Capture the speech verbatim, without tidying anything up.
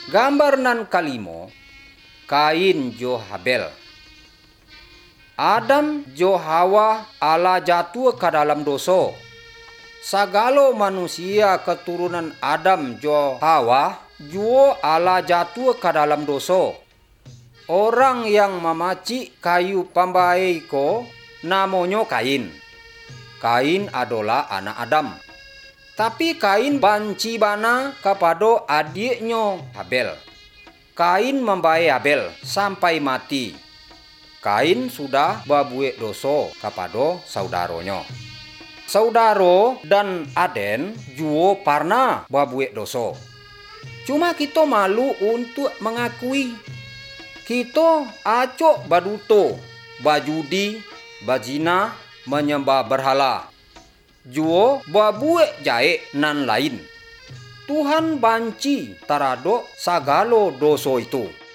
Gambar nan kalimo, Kain jo Habel. Adam jo Hawa ala jatuh ke dalam dosa. Sagalo manusia keturunan Adam jo Hawa juo ala jatuh ke dalam dosa. Orang yang memaci kayu pambai ko namanya Kain. Kain adalah anak Adam. Tapi Kain banci bana kepada adiknya Habel. Kain membaik Habel sampai mati. Kain sudah berbuat dosa kepada saudaranya. Saudaro dan aden juga pernah berbuat dosa. Cuma kita malu untuk mengakui. Kita acok baduto, bajudi, bajina, menyembah berhala. Juga berbuat jahat nan lain. Tuhan banci terhadap sagala dosa itu.